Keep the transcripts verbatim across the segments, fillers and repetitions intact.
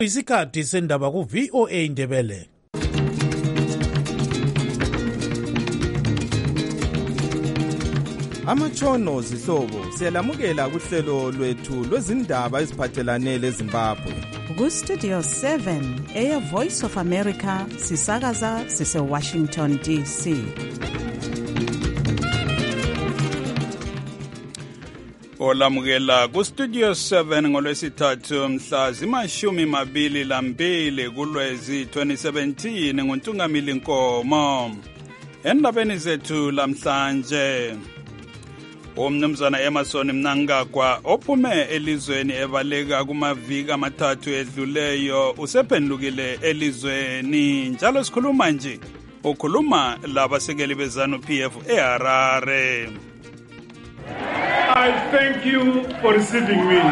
Isikhathi sendaba ku V O A Ndebele. Amatshono zihlobo siyalamukela kuhlelo lwethu lwezindaba eziphathelane leZimbabwe. Ku Studio seven eya Voice of America sisakaza sise Washington D C. Olamukela ku Studio seven ngolwesithathu mhla zimashumi mabili lambili kuLwezi twenty seventeen nguNtungamili Nkomo. Endabeni zethu lamhlanje uMnumzana Emerson Mnangagwa ophume elizweni ebaleka kumaviki amathathu edluleyo usephendukile elizweni njalo sikhuluma nje ukhuluma labasekeli bezanu P F eHarare. I thank you for receiving me.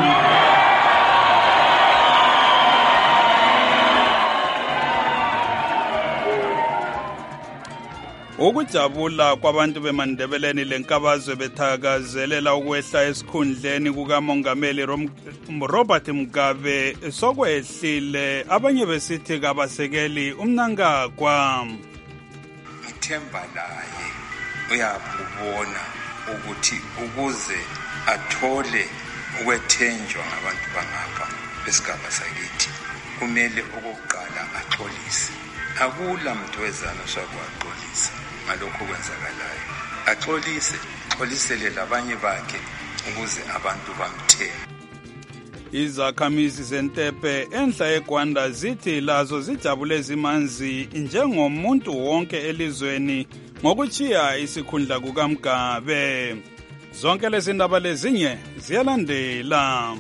Ukujabula kwabantu beMandebeleni lenkabazwe bethakazelela ukwehla esikhundleni kukaMongameli Robert Mugabe sokwehlile abanye besithi kabasekeli uMnangagwa. Ngithemba laye uyabona ukuthi ukuze athole ukwethenjwa ngabantu bangapha besigaba sakithi kumele okokuqala axolise. Akula muntu wezana sakwaxolisa ngalokho kwenzakalayo. Axolise, xolisele labanye bakhe ukuze abantu bamthembe. Izakhamizi zentepe enhla eGwanda zithi lazo zijabule zimanzi njengomuntu wonke elizweni ngokuchiya isikhundla kukaMgabe. Zonke lezi ndaba lezinye ziyalandela.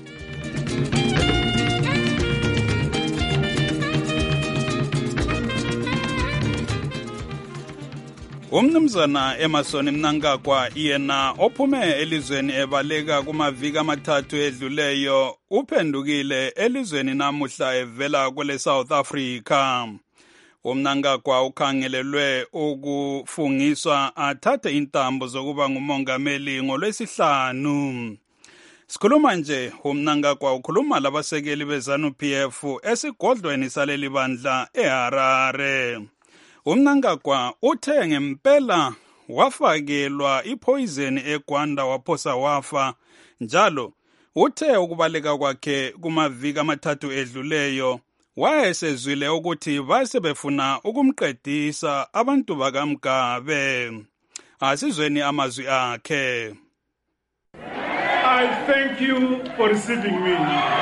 Umnumzana Emerson Mnangagwa yena ophume elizweni ebaleka kumaviki amathathu edluleyo uphendukile elizweni namuhla evela kwele South Africa. uMnangagwa ukhangelelwe ukufungiswa athathe intambo zokuba ngumongameli ngolwesihlanu. Sikhuluma nje uMnangagwa ukhuluma labasekeli bezanu P F esigodlweni saleli bandla eHarare. uMnangagwa uthe ngempela wafakelwa ipoison eGwanda waphosa wafa njalo uthe ukubaleka kwakhe kumaviki amathathu edluleyo wayesezwile ukuthi basebefuna ukumqedisa abantu bakaMgabe. Asizweni amazwi akhe. I thank you for receiving me.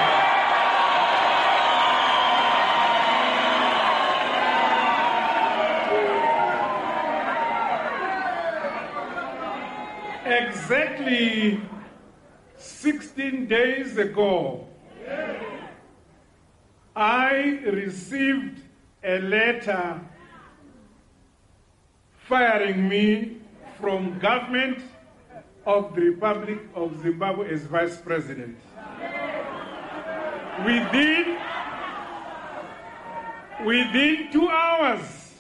Exactly sixteen days ago, I received a letter firing me from government of the Republic of Zimbabwe as Vice President. Within, within two hours,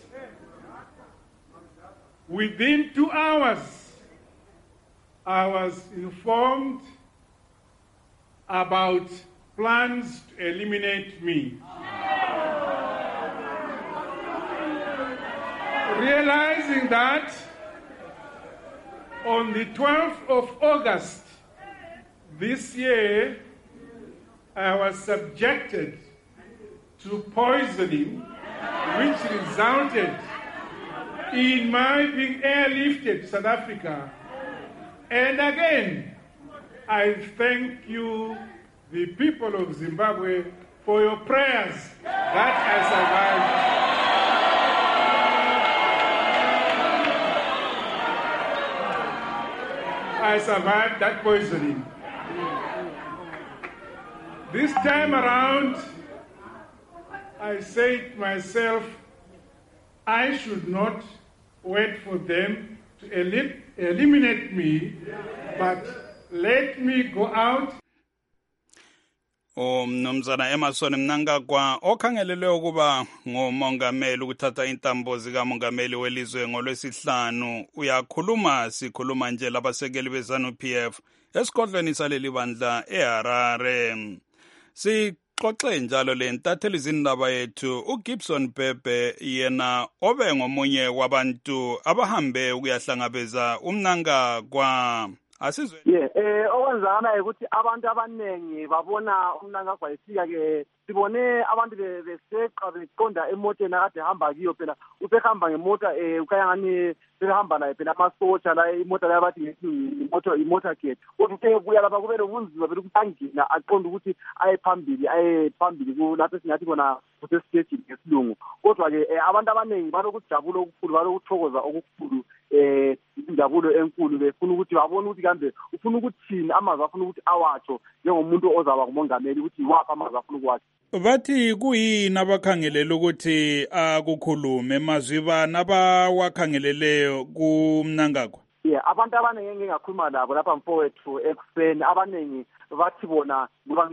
within two hours, I was informed about plans to eliminate me. Realizing that on the twelfth of August this year, I was subjected to poisoning, which resulted in my being airlifted to South Africa. And again, I thank you, the people of Zimbabwe, for your prayers that I survived. I survived that poisoning. This time around, I say to myself, I should not wait for them to el- eliminate me, but let me go out. uMnumzana Emerson Mnangagwa okhangelelwe ukuba ngumongameli ukuthatha intambo zikamongameli welizwe ngolwesihlanu uyakhuluma sikhuluma nje labasekeli bezanu P F esigodlweni saleli bandla eHarare. sixoxe njalo le ntatheli zindaba yethu uGibson Bhebhe yena obe ngomunye wabantu abahambe ukuyahlangabeza umnangagwa asizwe. Yeah, eh okwenzakala ukuthi abantu abanengi babona umnangagwa efika ke sibone abantu beseqa beqonda emotweni akade hamba kiyo phela usehamba ngemota eh ukaya ngani behamba naye phela amasotsha la imota la bathi imoto imota gate ukuthi kuya lapha kube lobunzima phela ukuthi angina aqonda ukuthi aye phambili aye phambili kulapho singathi kona kuse stage ngesilungu kodwa ke abantu abanengi balokujabula okukhulu balokuthokoza okukhulu eh injabulo enkulu befuna ukuthi babone ukuthi kambe ufuna ukuthini amazwi afuna ukuthi awatsho njengomuntu ozaba kumongameli ukuthi wapha amazwi afuna ukwathi. Bathi kuyini abakhangelela ukuthi akukhulume mazwi bani abawakhangeleleyo kumnangagwa? Yeah, abantu abaningi ngingakhuluma labo lapha mfowethu ekuseni abaningi bathi bona ngoba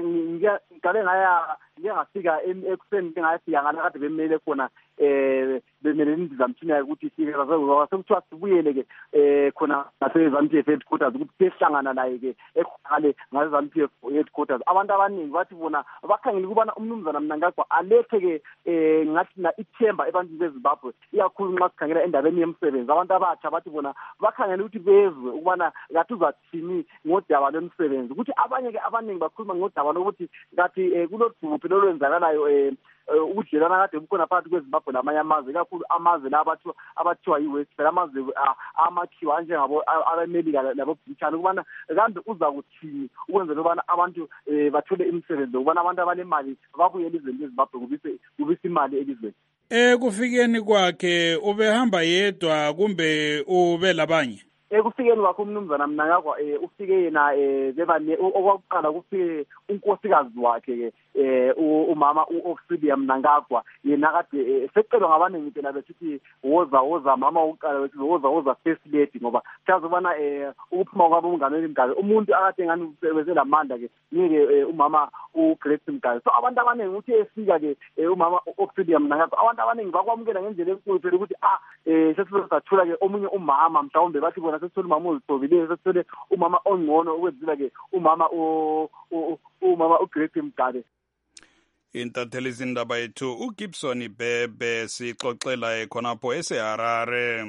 ngicale ngaya ngiyafika ekuseni ngiyafika ngala kade bemele khona eh bemele indizamthina ukuthi sike sekuthiwa sibuyele ke eh khona nasezamthi headquarters ukuthi sihlangana naye ke ekhale ngazamthi headquarters abantu abaningi bathi bona bakhangela ukubana umnumzana Mnangagwa alethe ke eh ngathi na ithemba ebantwini beZimbabwe iyakhulu nxa sikhangela endabeni yemsebenzi abantu abatsha bathi bona bakhangela ukuthi bezwe ukubana ngathi uzathini ngodaba lomsebenzi ukuthi abanye ke abaningi bakhuluma ngodaba lokuthi ngathi kuloduphi lolwenzakalayo eh ubudlelwana kade bukhona phakathi kweZimbabwe namanye amazwe kakhulu amazwe la abathiwa abathiwa yiWest phela amazwe amakhiwa njengabo abemelika labo Britain ukubana kambe uza kuthini ukwenzela ukubana abantu bathole imisebenzi ukubana abantu abalemali babuye elizweni leZimbabwe kubise kubise imali elizweni. Eh kufikeni kwakhe ubehamba yedwa kumbe ube labanye? Ekufikeni kwakho umnumzana Mnangagwa eh ufike yena eh bebane okwakuqala kufike unkosikazi wakhe ke eh umama uOxibia Mnangagwa yena kade secelwa ngabanengi phela bethi woza woza mama uqala bethi woza woza first lady ngoba siyazobana eh ukuphuma kwabo ungameli Mgabe umuntu akade ngani usebenzele lamandla ke ngeke umama uGrace Mgabe so abantu abanengi uthi efika ke umama uOxibia Mnangagwa abantu abanengi bakwamukela ngendlela enkulu phela ukuthi ah eh sesizothula ke omunye umama mhlawumbe bathi bona sesithole umama ozithobileyo sesithole umama ongcono ukwenzela ke umama umama uGrace Mgabe. Intatheli zindaba yethu uGibson Bhebhe sixoxela khonapho eseHarare.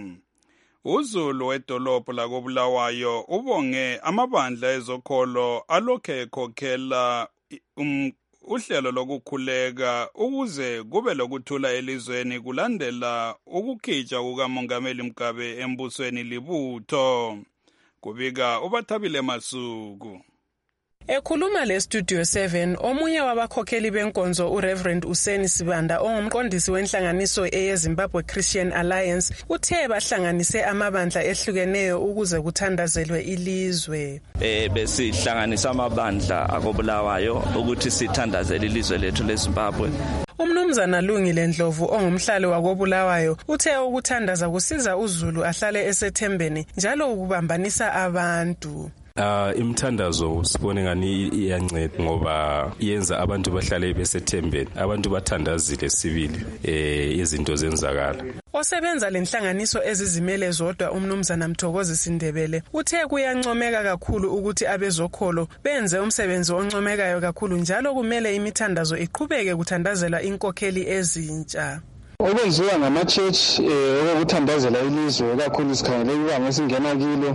uZulu wedolopho lakobulawayo ubonge amabandla ezokholo alokhe ekhokhela um, uhlelo lokukhuleka ukuze kube lokuthula elizweni kulandela ukukhitshwa kukamongameli Mgabe embusweni libutho. Kubika uBathabile Masuku. Ekhuluma le Studio seven, omunye wabakhokheli benkonzo uReverend Useni Sibanda ongumqondisi wenhlanganiso eyeZimbabwe Christian Alliance uthe bahlanganise amabandla ehlukeneyo ukuze kuthandazelwe ilizwe. Eh besihlanganisa amabandla akobulawayo ukuthi sithandazele ilizwe lethu leZimbabwe. Umnumzana Lungile Ndlovu ongumhlali wakobulawayo uthe ukuthandaza kusiza uZulu ahlale esethembeni njalo ukubambanisa abantu. Uh, imthandazo sibone ngani iyanceda ngoba yenza abantu bahlale besethembeni abantu bathandazile sibili eh izinto zenzakala. Osebenza lenhlanganiso ezizimele zodwa umnumzana Mthokozi Sindebele uthe kuyancomeka kakhulu ukuthi abezokholo benze umsebenzi oncomekayo kakhulu njalo kumele imithandazo iqhubeke kuthandazela inkokheli ezintsha. Okwenziwa ngama-church eh okuthandazela ilizwe kakhulu sikhangele ibanga esingena kilo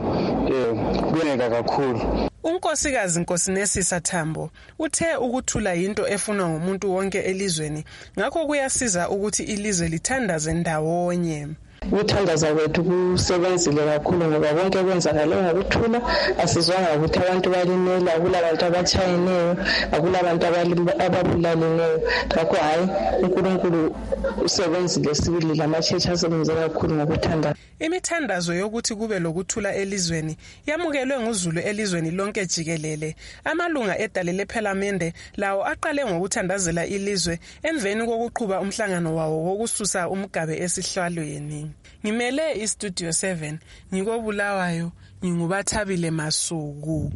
eh kuboneka kakhulu. Unkosikazi Nkosinesi Thambo uthe ukuthula into efunwa ngumuntu wonke elizweni ngakho kuyasiza ukuthi ilizwe lithandaze ndawonye. Ukuthandaza kwethu kusebenzile kakhulu ngoba konke kwenzakala ngokuthula asizwanga ukuthi abantu balimela akulabantu abachayineyo akulabantu ababulalineyo ngakho hayi uNkulunkulu usebenzile sibili lama-church asebenze kakhulu ngokuthandaza. Imithandazo yokuthi kube lokuthula elizweni yamukelwe nguZulu elizweni lonke jikelele. Amalunga edale lephalamende lawo aqale ngokuthandazela ilizwe emveni kokuqhuba umhlangano wawo wokususa uMgabe esihlalweni. Ngimele iStudio seven ngikobulawayo nginguBathabile Masuku.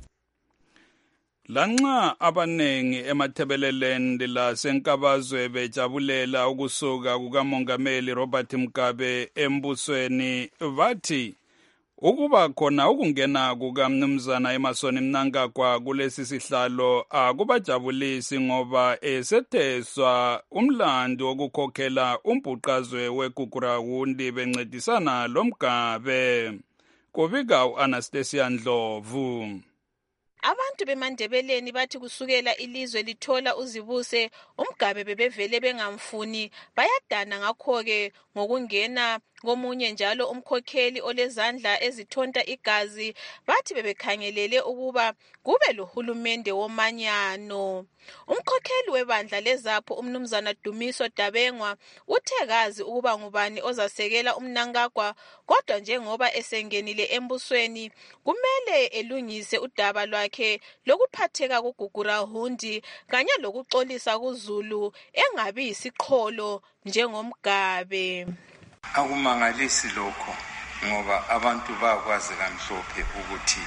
Lanxa abanengi emathebeleleni lasenkabazwe bejabulela ukusuka kukamongameli Robert Mugabe embusweni bathi ukuba khona ukungena kukamnumzana eMasoni Mnangagwa kulesi sihlalo akubajabulisi ngoba esetheswa umlando wokukhokhela umbhuqazwe weGugurahundi bencedisana loMgabe. Kubika u-Anastasia Ndlovu. Abantu beMandebeleni bathi kusukela ilizwe lithola uzibuse uMgabe bebevele bengamfuni bayadana ngakho-ke ngokungena komunye njalo umkhokheli olezandla ezithonta igazi bathi bebekhangelele ukuba kube lohulumende womanyano. Umkhokheli webandla lezapho umnumzana Dumiso Dabengwa uthe kazi ukuba ngubani ozasekela uMnangagwa kodwa njengoba esengenile embusweni kumele elungise udaba lwakhe lokuphatheka kuGugurahundi kanye lokuxolisa kuZulu engabi yisiqholo njengomGabe. Akumangalisi lokho ngoba abantu bakwazi kamhlophe ukuthi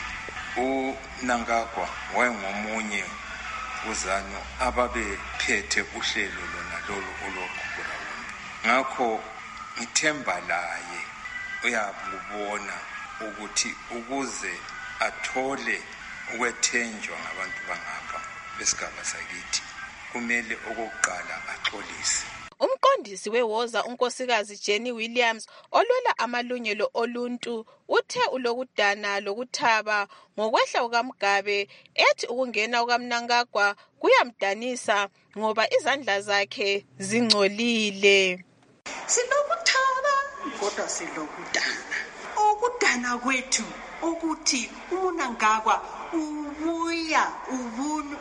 uMnangagwa wayengomunye uzano ababephethe uhlelo lona lolu oloGugurahundi. Ngakho ngithemba laye uyabubona ukuthi ukuze athole ukwethenjwa ngabantu bangapha besigaba sakithi kumele okokuqala axolise. Umqondisi wewoza unkosikazi Jenny Williams olwela amalungelo oluntu uthe ulokudana lokuthaba ngokwehla kukaMgabe ethi ukungena kukaMnangagwa kuyamdanisa ngoba izandla zakhe zingcolile. Silokuthaba kodwa silokudana. Ukudana kwethu ukuthi uMnangagwa ubuya ubun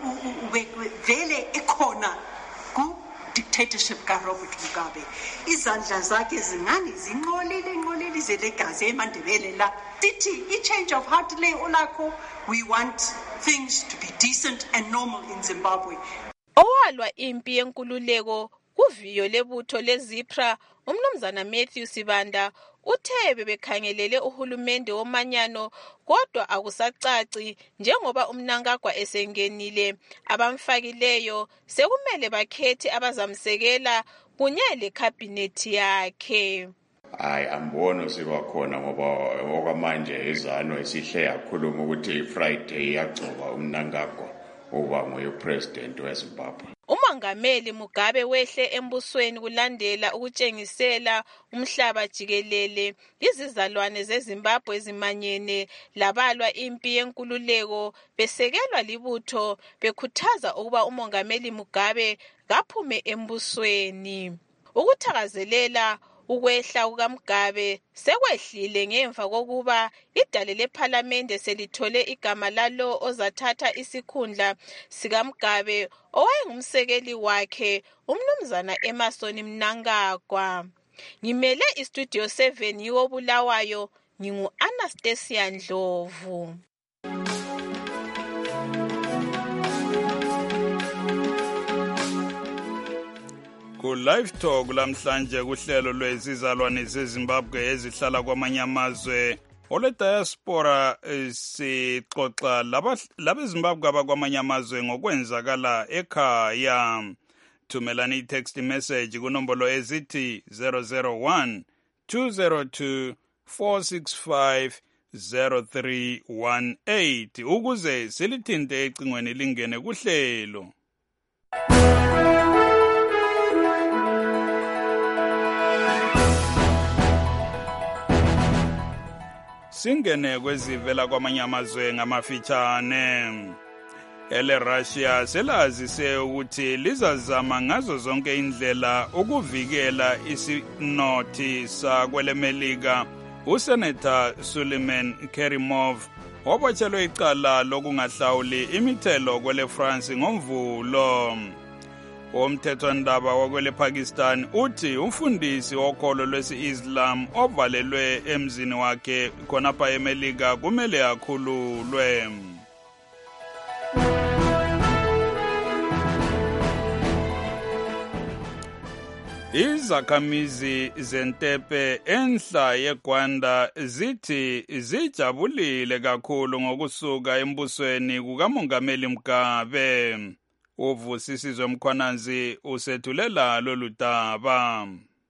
vele ekhona ku dictatorship ka Robert Mugabe. Izandla zakhe zingani zinqolile inqolile zelegazi eMandebele la. Sithi I change of heart le olakho. We want things to be decent and normal in Zimbabwe. Owalwa impi yenkululeko kuviyo lebutho leZIPRA umnumzana Matthew Sibanda uthe bebekhangelele uhulumende womanyano kodwa akusacaci njengoba uMnangagwa esengenile abamfakileyo sekumele bakhethe abazamsekela kunye lecabinet yakhe. Hayi ambona sibakhona ngoba okwamanje izano esihle yakhuluma ukuthi Friday yagcoba uMnangagwa uba ngupresident weZimbabwe. uMongameli Mugabe wehle embusweni kulandela ukutshengisela umhlaba jikelele izizalwane zeZimbabwe ezimanyene labalwa impi yenkululeko besekelwa libutho bekhuthaza ukuba uMongameli Mugabe kaphume embusweni. Ukuthakazelela ukwehla kukaMgabe sekwehlile ngemva kokuba idale lephalamende selithole igama lalo ozathatha isikhundla sikaMgabe owayengumsekeli wakhe umnumzana Emerson Mnangagwa. Ngimele iStudio seven yiwo Bulawayo, ngingu Anastasia Ndlovu. Ku live talk lamhlanje kuhlelo lwezizalwane zeZimbabwe ezihlala kwamanye amazwe ole diaspora sixoxa labeZimbabwe abakwamanye amazwe ngokwenzakala ekhaya. Thumelani i-text message kunombolo ezithi zero zero one two zero two four six five zero three one eight ukuze silithinte ecingweni lingene kuhlelo. Singene kwezivela kwamanye amazwe ngamafitshane. Ele Russia selazise ukuthi lizazama ngazo zonke indlela ukuvikela isinothi sakwelemelika. USenator Suleiman Kerimov wabotshelwe icala lokungahlawuli imithelo kwele France ngomvulo. Umthethwandaba wakwele Pakistan uthi umfundisi wokholo lwesi-Islam ovalelwe emzini wakhe khonapha eMelika kumele akhululwe. Izakhamizi zentepe enhla yeGwanda zithi zijabulile kakhulu ngokusuka embusweni kukaMongameli Mugabe. Uvusisizwe Mkhwanazi usethulela lolu daba.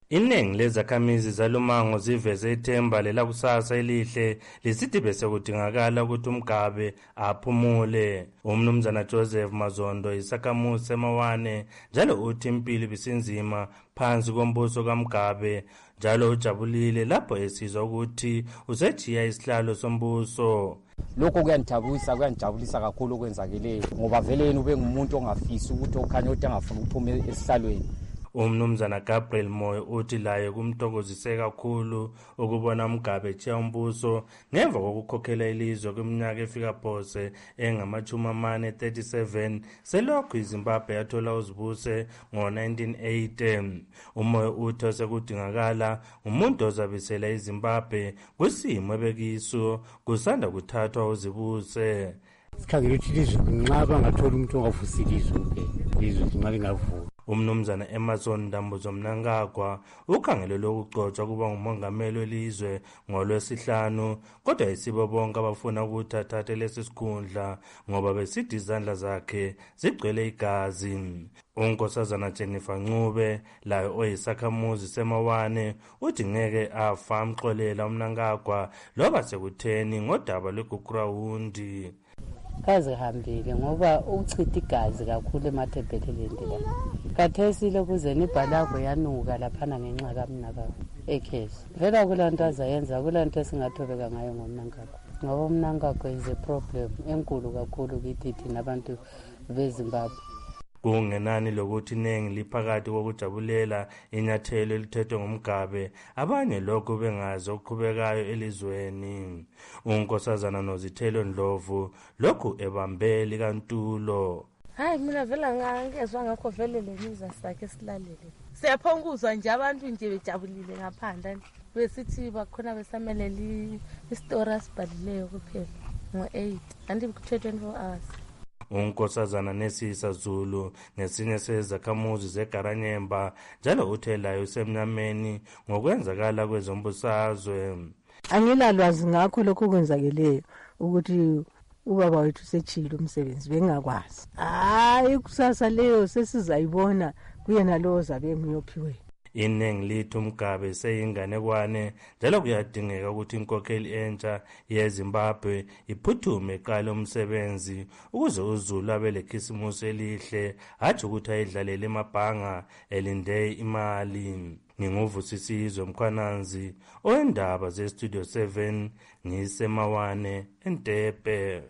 Iningi lezakhamizi zalumango ziveze ithemba lelakusasa elihle lisithi bese kudingakala ukuthi uMgabe aphumule. Umnumzana Joseph Mazondo isakhamuzi seMawane njalo uthi impilo bisinzima phansi kombuso kaMgabe, njalo ujabulile lapho esizwa ukuthi usethiya isihlalo sombuso. Lokho kuyanthabulisa kuyanthabulisa kakhulu okwenzakeleyo ngoba vele ube ngumuntu ongafisi ukuthi okhanya ukuthi angafuna ukuphuma esihlalweni. Umnumzana Gabriel Moyo uthi laye kumthokozise kakhulu ukubona uMgabe echiya umbuso ngemva kokukhokhela ilizwe kwiminyaka efika phose engamachumi amane thirty-seven selokhu iZimbabwe yathola uzibuse ngo nineteen eighty. Umoyo uthi sekudingakala umuntu ozabisela iZimbabwe kwisimo ebekiso kusanda kuthathwa uzibuse. Sikhangela ukuthi ilizwe nxa bangathola umuntu ongavusile izwe ilizwe nxa lingavuka. Umnumzana Emerson Ndambuzo Mnangagwa ukhangele lokugcotshwa kuba ngumongameli welizwe ngolwesihlanu, kodwa isibo bonke abafuna ukuthi athathe lesi sikhundla ngoba besithi izandla zakhe zigcwele igazi. Unkosazana Jennifer Ncube layo oyisakhamuzi seMawane uthi ngeke afa amxolela uMnangagwa loba sekutheni ngodaba lweGugurawundi. Kaze hambile ngoba uchitha igazi kakhulu emathebheleleni la. Kathesi lokuze nibhalako yanuka laphana ngenxa kaMnangagwa ekhesi. Vela kulanto azayenza kulanto esingathobeka ngayo ngoMnangagwa. Ngoba uMnangagwa is a problem enkulu kakhulu kithi thina abantu beZimbabwe. Kungenani lokuthi iningi liphakathi kokujabulela inyathelo elithethwe nguMgabe, abanye lokho bengazi okuqhubekayo elizweni. Unkosazana Nozithelo Ndlovu lokhu ebambeli kantulo. Hayi mina vela ngangezwe ngakho vele lemiza sakhe silalele. Siyaphonguzwa nje abantu nje bejabulile ngaphandle besithi bakhona besameleli istory asibhalileyo kuphela ngo eight and twenty-four hours. Unkosazana Nesisa Zulu nesinye sezakhamuzi zeGaranyemba njalo uthelayo usemnyameni ngokwenzakala kwezombusazwe. Angilalwazi ngakho lokho kwenzakeleyo ukuthi ubaba wethu sechilo umsebenzi bengakwazi. Hayi kusasa leyo sesizayibona kuyena lo zabe ngiyophiwe. Iningi lithi uMgabe seyinganekwane njalo kuyadingeka ukuthi inkokheli entsha yeZimbabwe iphuthume eqala umsebenzi ukuze uZulu abe lekhisimusi elihle, hathi ukuthi ayidlalele emabhanga elinde imali. Nginguvusisizwe Mkhwananzi owendaba zeStudio seven ngiseMawane eNtepe.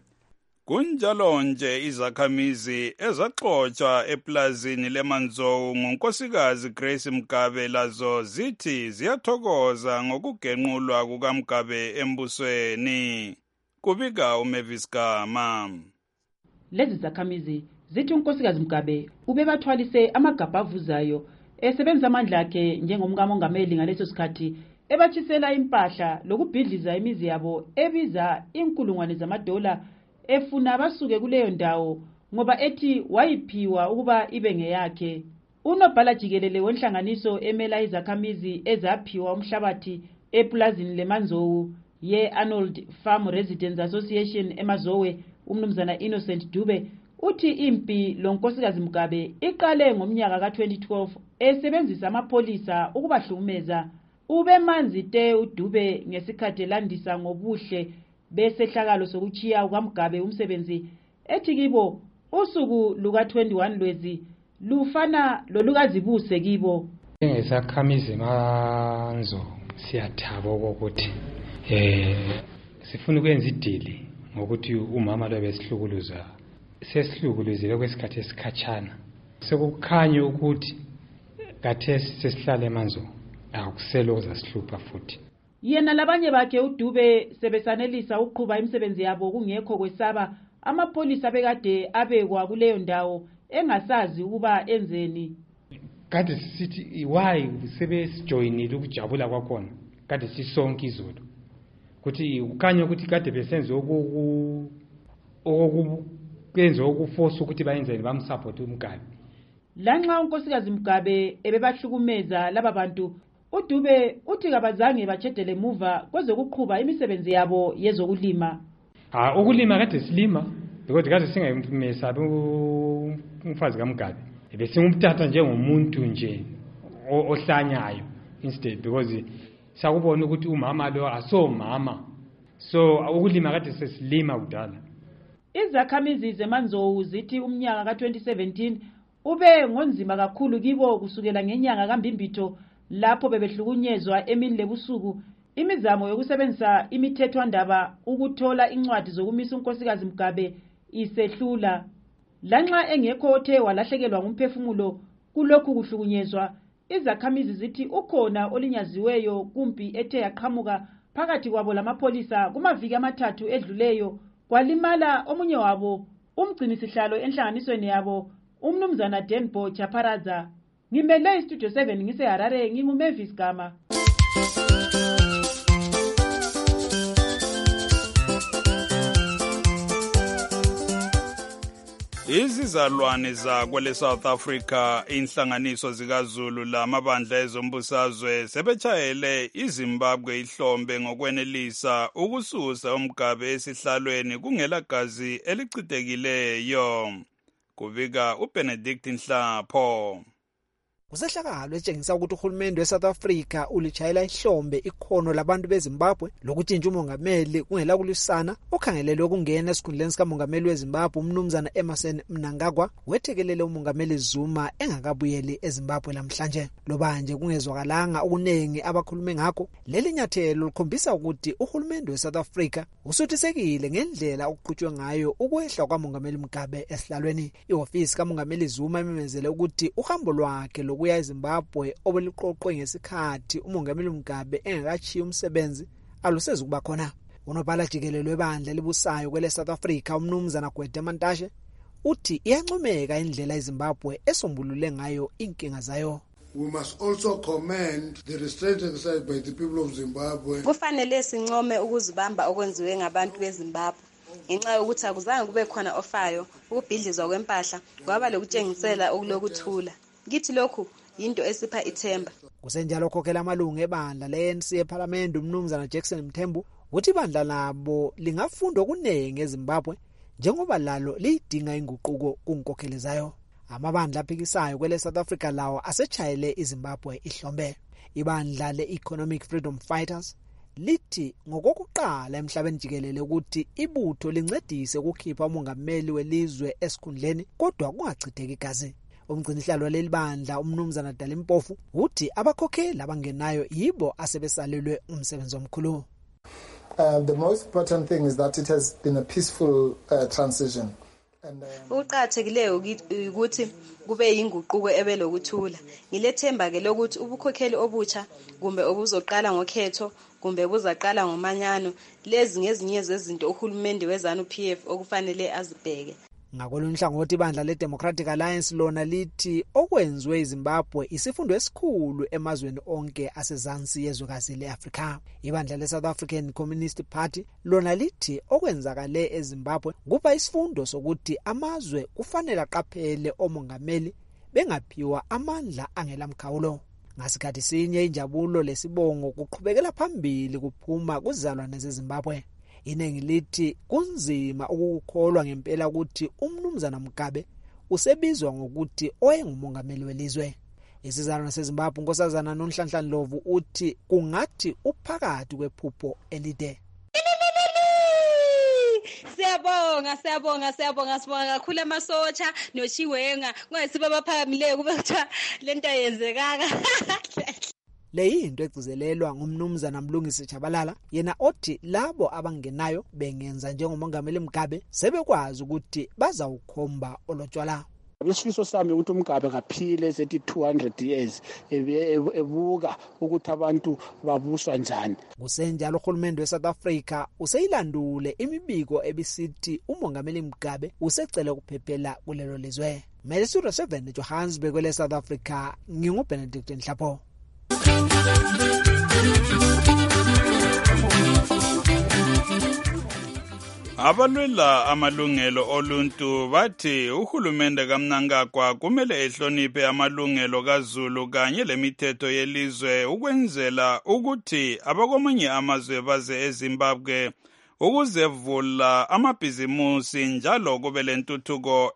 Kunjalo nje izakhamizi ezaxotsha eplazini leManzou ngunkosikazi Grace Mgabe lazo zithi ziyathokoza ngokugenqulwa kukaMgabe embusweni. Kubika uMavis Gama. Lezi zakhamizi zithi unkosikazi Mgabe ubebathwalise amagabha avuzayo esebenza amandla akhe njengomkamongameli ngaleso sikhathi ebatshisela impahla lokubhidliza imizi yabo ebiza inkulungwane zamadola efuna basuke kuleyo ndawo ngoba ethi wayiphiwa ukuba ibe ngeyakhe. Unobhala jikelele wenhlanganiso emela izakhamizi ezaphiwa umhlabathi eplazini leManzou ye-Arnold Farm Residents Association eMazowe, umnumzana Innocent Dube uthi impi lonkosikazi Mgabe iqale ngomnyaka ka twenty twelve esebenzisa amapholisa ukubahlukumeza. Ube manzi te uDube ngesikhathi landisa ngobuhle besehlakalo sokuchiya ukaMgabe umsebenzi ethi kibo usuku luka twenty-one lwezi lufana lolukazibuse kibo. Ngesakhamizi Manzo siyathaba ukuthi eh sifuna ukwenza idili ngokuthi umama lo besihlukuluza sesihlukuluzile kwesikhathi esikhatshana sekukhanya ukuthi kathesi sesihlala eManzo akuseloza sihlupha futhi. Yena labanye bakhe uDube sebesanelisa uqhuba imisebenzi yabo kungekho kwesaba amapholisa bekade abekwa kuleyo ndawo engasazi ukuba enzeni. Kade sithi why sebesijoinile ukujabula kwakhona kade sisonke izolo kuthi ukhanya ukuthi kade besenze oku okwenza okuforce ukuthi bayenzele bamsupport uMgabe. Lanxa unkosikazi Mgabe ebebahlukumeza laba bantu uDube uthi kabazange bachedele muva kwezokuqhuba imisebenzi yabo yezokulima. Ah ukulima kade silima because kade singayimesabi umfazi kaMgabe ebesingumthatha njengomuntu nje ohlanyayo instead because sakubona ukuthi umama lo asomama so ukulima kade sesilima kudala. Izakhamizi zeManzou zithi umnyaka ka twenty seventeen ube ngonzima kakhulu kibo kusukela ngenyanga kaMbimbitho lapho bebehlukunyezwa emini lebusuku imizamo yokusebenzisa imithethwandaba ukuthola incwadi zokumisa unkosikazi Mugabe isehlula. Lanxa engekho othe walahlekelwa ngumphefumulo kulokhu kuhlukunyezwa, izakhamizi zithi ukhona olinyaziweyo kumpi ethe yaqhamuka phakathi kwabo lamapholisa kumaviki amathathu edluleyo, kwalimala omunye wabo umgcini sihlalo enhlanganisweni yabo umnumzana Denbo Chaparaza. Ngimele istudio seven ngise Harare, nginguMavis Gama. Izizalwane zakwele South Africa inhlanganiso zikaZulu lamabandla ezombusazwe sebechayele iZimbabwe ihlombe ngokwenelisa ukususa uMugabe esihlalweni kungelagazi elichitekileyo. Kubika uBenedict Nhlapho. Kusehlakalo etshengisa ukuthi uhulumende weSouth Africa ulichayela ihlombe ikhono labantu beZimbabwe lokutshintsha umongameli kungela kulisana okhangelelwe ukungena esikhundleni sikamongameli weZimbabwe umnumzana Emmerson Mnangagwa wethekelele umongameli Zuma engakabuyeli eZimbabwe namhlanje. Lobanje kungezwakalanga okunengi abakhulume ngakho. Leli nyathelo likhombisa ukuthi uhulumende weSouth Africa usuthisekile ngendlela okuqhutshwe ngayo ukwehla kwamongameli Mugabe esihlalweni. Ihofisi kamongameli Zuma imemezele ukuthi uhambo lwakhe kuya eZimbabwe obeliqoqwe ngesikhathi umongameli Mugabe engakachiya umsebenzi alusezi kuba khona. Unobhala jikelele webandla libusayo kwele South Africa umnumzana Gwede Mantashe uthi iyancomeka indlela eZimbabwe esombulule ngayo inkinga zayo. We must also commend the restraint exercised by the people of Zimbabwe. Kufanele sincome ukuzibamba okwenziwe ngabantu beZimbabwe. Ngenxa yokuthi akuzange kube khona ofayo, ukubhidlizwa kwempahla kwaba lokutshengisela okulokuthula. Ngithi lokhu into esipha ithemba. Kusenjalo khokhela amalungu ebandla le N C eParliament umnumzana Jackson Mthembu uthi ibandla labo lingafunda okunengi eZimbabwe njengoba lalo lidinga inguquko kunkokheli zayo. Amabandla aphikisayo kwele South Africa lawo asechayele iZimbabwe ihlombe. Ibandla le-Economic Freedom Fighters lithi ngokokuqala emhlabeni jikelele ukuthi ibutho lincedise ukukhipha umongameli welizwe esikhundleni kodwa kungachitheki igazi. Umgcini sihlalo waleli bandla umnumzana Dalimpofu uthi abakhokheli abangenayo yibo asebesalelwe umsebenzi omkhulu. Uh, the most important thing is that it has been a peaceful uh, transition. Uqathekileyo ukuthi kube yinguquko ebelokuthula. Ngilethemba ke lokuthi ubukhokheli obutsha kumbe obuzoqala ngokhetho kumbe buzaqala ngomanyano lezi ngezinye zezinto uhulumende wezanu P F okufanele azibheke. Ngakolunye uhlangothi ibandla le-Democratic Alliance lona lithi okwenziwe eZimbabwe isifundo esikhulu emazweni onke asezansi yezwekazi le-Afrika. Ibandla le-South African Communist Party lona lithi okwenzakale eZimbabwe kuba isifundo sokuthi amazwe kufanele aqaphele omongameli bengaphiwa amandla angelamkhawulo. Ngasikhathi sinye injabulo lesibongo kuqhubekela phambili kuphuma kuzalwane zeZimbabwe. Inengi lithi kunzima ukukholwa ngempela ukuthi umnumzana Mugabe usebizwa ngokuthi oyengumongameli welizwe. Isizalwane seZimbabwe unkosazana noNhlanhla Ndlovu uthi kungathi uphakathi kwephupho elide. Siyabonga siyabonga siyabonga sibonga kakhulu amasotsha noChiwenga ngoyisiba baphakamileyo kube kuthiwa lento yenzekaka. Le yinto egcizelelwa ngumnumzana Mlungisi Chabalala yena othi labo abangenayo bengenza njengomongameli Mugabe sebekwazi ukuthi bazawukhomba olotshwala. Isifiso sami ukuthi uMugabe ngaphile sethi two hundred years ebuka ukuthi abantu babuswa njani. Kusenjalo uhulumende weSouth Africa useyilandule imibiko ebisithi umongameli Mugabe usecela ukuphephela kulelo lizwe. Studio seven Johannesburg kwele South Africa nginguBenedict Nhlapho. Abalwela amalungelo oluntu bathi uhulumende kaMnangagwa kumele ehloniphe amalungelo kaZulu kanye lemithetho yelizwe ukwenzela ukuthi abakomunye amazwe baze eZimbabwe ukuzevula amabhizimusi njalo kube lentuthuko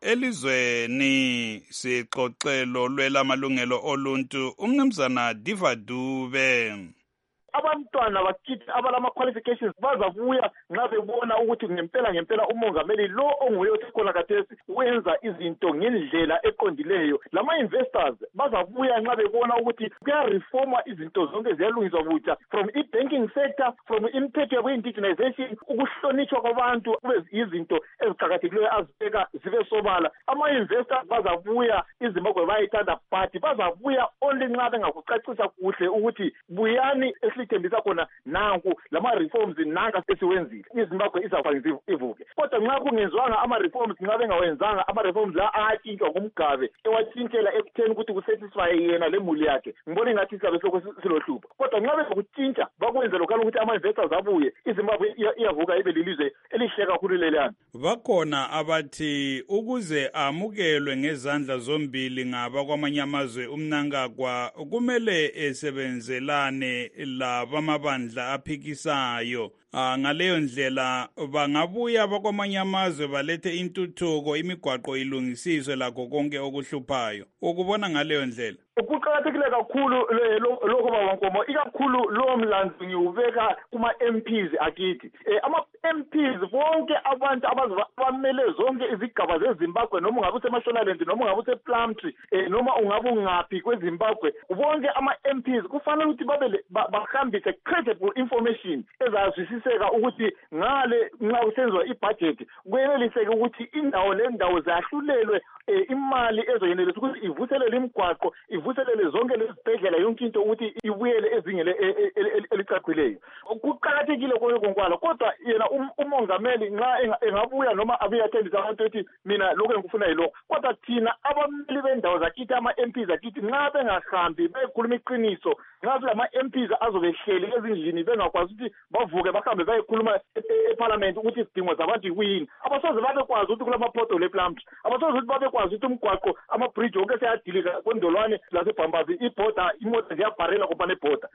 elizweni. Sixoxelo lwelamalungelo oluntu umnumzana Diva Dube. Abantwana bakithi abalama qualifications bazabuya nxa bebona ukuthi ngempela ngempela umongameli lo onguye osekhona khathesi wenza izinto ngendlela eqondileyo. Lama investors bazabuya nxa bebona ukuthi kuyareforma izinto zonke ziyalungiswa butsha, from i-banking sector, from imphetho yabu-indigenization, ukuhlonitshwa kwabantu kube izinto eziqakathekileyo azibeka zibe sobala. Ama-investors bazabuya iZimbabwe bayayithanda but bazabuya only nxa bengakucacisa kuhle ukuthi buyani esithembisa khona nanku lama reforms nanka esiwenzile iZimbabwe izakwanisa ivuke. Kodwa nxa kungenzwanga ama reforms nxa bengawenzanga ama reforms la ayatshintshwa ngumgabe ewatshintshela ekutheni ukuthi kusatisfy yena lemuli yakhe, ngibona ingathi sizabe lokho silohlupho. Kodwa nxa bezokutshintsha bakwenze lokho ukuthi ama investors abuye iZimbabwe iyavuka ibe lilizwe elihle kakhulu leliyana. Bakhona abathi ukuze amukelwe ngezandla zombili ngaba kwamanye amazwe umnankagwa kumele esebenzelane labamabandla aphikisayo. Uh, ngaleyo ndlela bangabuya bakwamanye amazwe balethe intuthuko, imigwaqo ilungisiswe lakho konke okuhluphayo. Ukubona ngaleyo ndlela kuqakathekile kakhulu lokho bawankomo, ikakhulu lo mlando ngiwubeka kuma M Ps akithi. Eh, ama M Ps bonke abantu abazamele zonke izigaba zeZimbabwe, noma ungabe useMashonaland noma ungabe usePlumtree eh, noma ungabe ungaphi kweZimbabwe, bonke ama M Ps kufanele ukuthi babe bahambise credible information ezazwisiseka ukuthi ngale nxa kusenziwa ibudget kuyeneliseke ukuthi indawo lendawo zahlulelwe eh, imali ezoyenelisa ukuthi ivuselele imigwaqo, ivuselele zonke lezibhedlela yonke into ukuthi ibuyele ezingele elicacileyo. Kuqakathekile konkwala, kodwa yena umongameli nxa engabuya noma abuya athendisa abantu ukuthi mina lokho engikufuna yilokho. Kodwa thina abameli bendawo zakithi ama M Ps zakithi nxa bengahambi bekhuluma iqiniso, nxa kulama M Ps azobehleli ezindlini bengakwazi ukuthi bavuke bahambe bayekhuluma eParliament ukuthi isidingo zabantu yini, abasoze babekwazi ukuthi kulama portal ePlumtree, abasoze ukuthi babekwazi ukuthi umgwaqo ama-bridge onke seyadilika kondolwane lasebhambazi ibhoda imoto ziyabharela kupane ibhoda.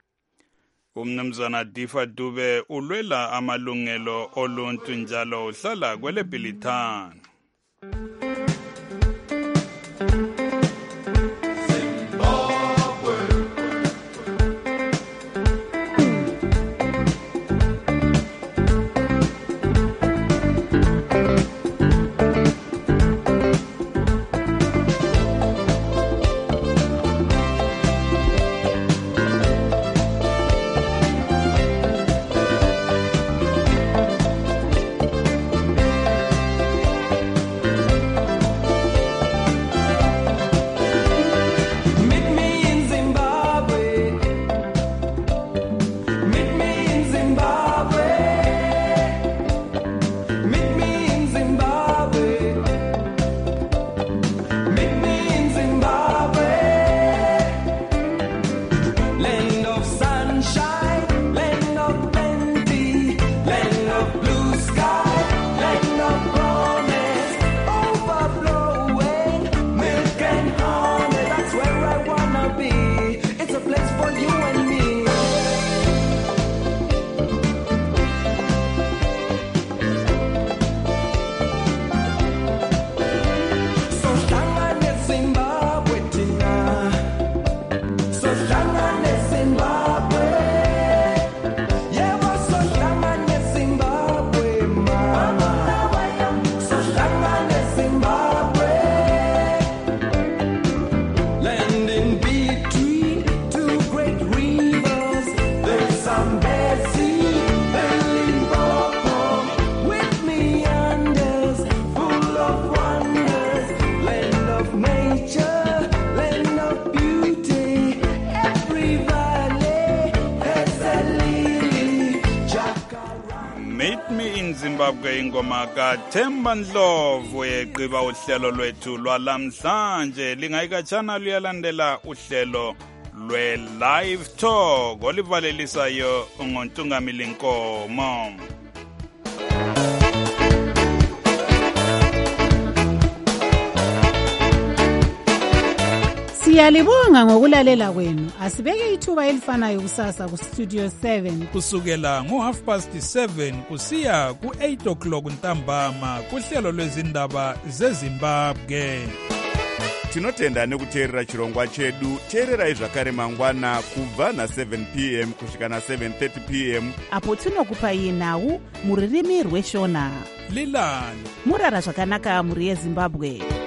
Umnumzana Diva Dube ulwela amalungelo oluntu njalo uhlala kwele Bhilithana. Zimbabwe ingoma kaThemba Ndlovu yeqiba uhlelo lwethu lwalamhlanje. Lingayikatshana luyalandela uhlelo lwe-Live Talk olivalelisayo ngoNtungamili Nkomo. Siyalibonga ngokulalela kwenu. Asibeke ithuba elifanayo kusasa ku Studio seven kusukela ngo half past seven kusiya ku eight o'clock ntambama kuhlelo lwezindaba zeZimbabwe. Tinotenda nekuteerera chirongwa chedu. Teererai zvakare mangwana kubva na seven p m kusvika na seven thirty p m apo tinokupai nhau muririmi rweshona. Lilani murara zvakanaka muri yeZimbabwe.